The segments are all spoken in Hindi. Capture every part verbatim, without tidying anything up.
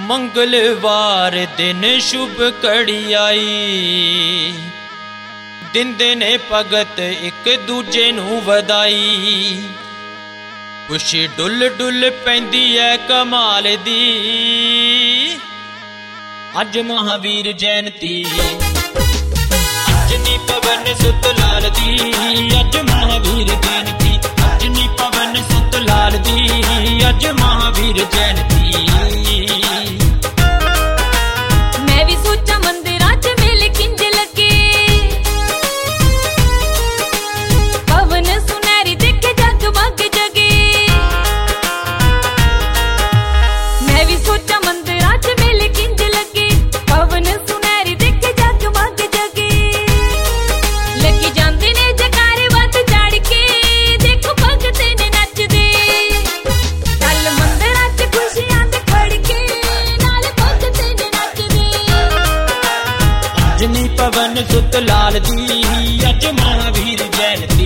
मंगलवार दिन शुभ कड़ी आई, दिंदे ने भगत एक दूजे नू वधाई। खुशी डुल डुल पैंदी है कमाल दी, अज महावीर जयंती। अज नी पवन सुत लाल दी, अज महावीर जयंती। अज नी पवन सुत लाल दी, अज महावीर जयंती। मैं भी सोचा मंदिरां च मेले किंज लगे, पवन सुनहरी देखे जगमग जगे। मैं भी सोचा मंदिरां च मेले किंज लगे, पवन सुनहरी देखे जगमग जगे। लगी जांदे ने जकारे वध चढ़ के, देखो भगत ने नचदे। कल मंदिरां च खुशियां दे फड़के, नाल भगत ने नचदे। अज नी पवन सुत लाल दी, अज महावीर जयंती।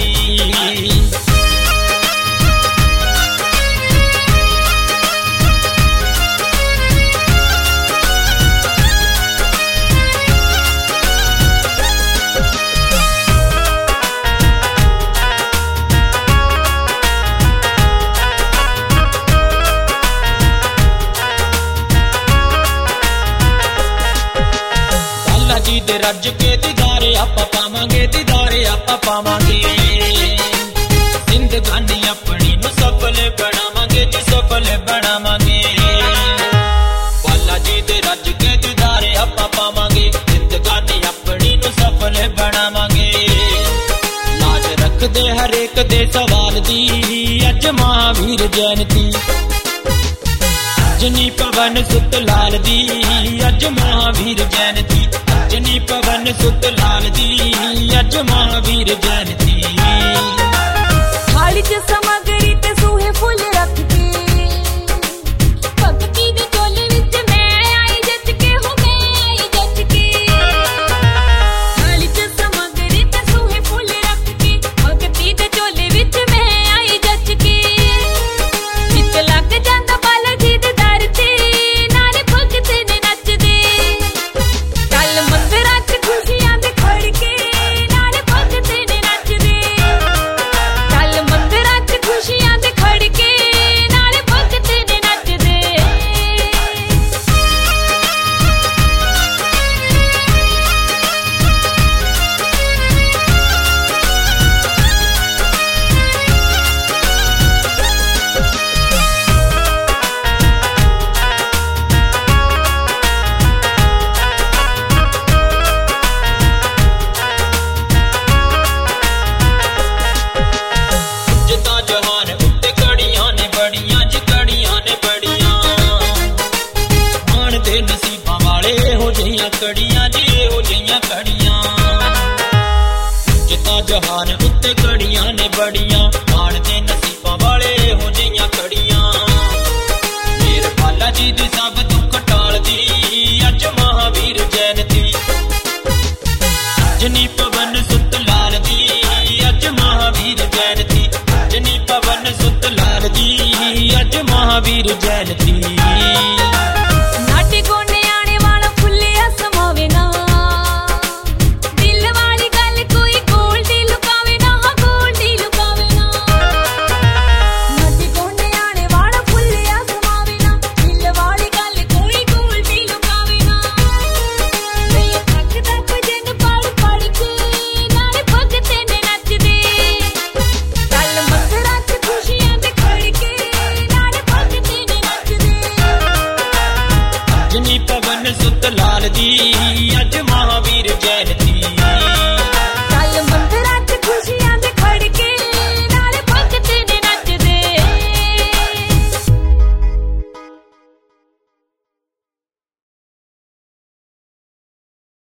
जी दे रज के दीदारे आपां पावांगे, दीदारे आपां पावांगे। जिंदगानी अपनी नू सफल बनावांगे जी, सफल बनावांगे। बाला जी दे रज के दीदारे आपां पावांगे, जिंदगानी अपनी नू सफल बनावांगे। लाज रखदे हर एक दे सवाल दी, अज महावीर जयंती। अज नी पवन सुत लाल दी, अज महावीर जयंती। अज नी पवन सुत लाल दी, अज महावीर जयंती।